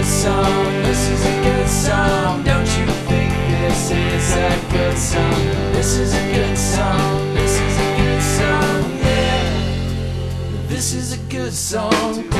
good song. This is a good song. Don't you think this is a good song? This is a good song. This is a good song. Yeah, this is a good song.